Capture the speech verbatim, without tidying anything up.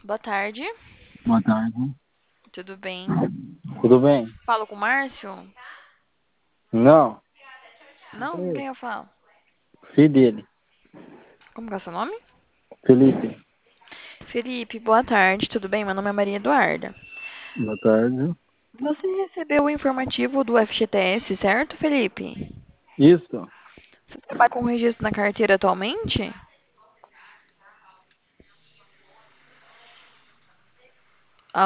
Boa tarde, Boa tarde. tudo bem? Tudo bem? Falo com o Márcio? Não, Não, com quem eu falo? filho dele. Como que é o seu nome? Felipe. Felipe, boa tarde, tudo bem? Meu nome é Maria Eduarda. Boa tarde. Você recebeu o informativo do F G T S, certo, Felipe? Isso? Você trabalha com registro na carteira atualmente?